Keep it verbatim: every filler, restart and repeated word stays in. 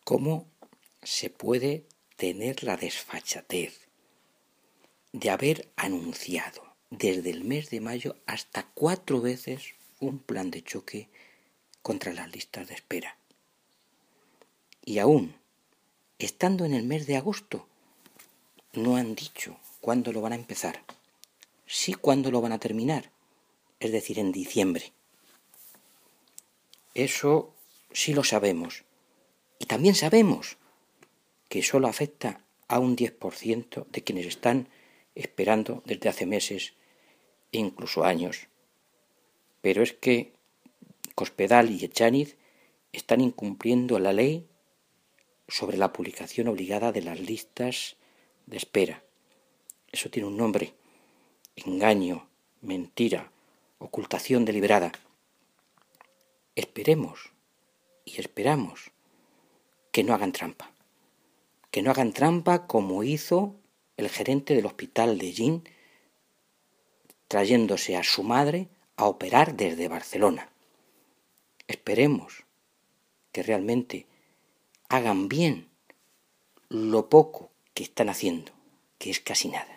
¿Cómo se puede tener la desfachatez de haber anunciado desde el mes de mayo hasta cuatro veces un plan de choque contra las listas de espera? Y aún, estando en el mes de agosto, no han dicho cuándo lo van a empezar, sí cuándo lo van a terminar, es decir, en diciembre. Eso sí lo sabemos. Y también sabemos que solo afecta a un diez por ciento de quienes están esperando desde hace meses e incluso años. Pero es que Cospedal y Echaniz están incumpliendo la ley sobre la publicación obligada de las listas de espera. Eso tiene un nombre: engaño, mentira, ocultación deliberada. Esperemos y esperamos que no hagan trampa. Que no hagan trampa como hizo el gerente del hospital de Llín, trayéndose a su madre a operar desde Barcelona. Esperemos que realmente hagan bien lo poco que están haciendo, que es casi nada.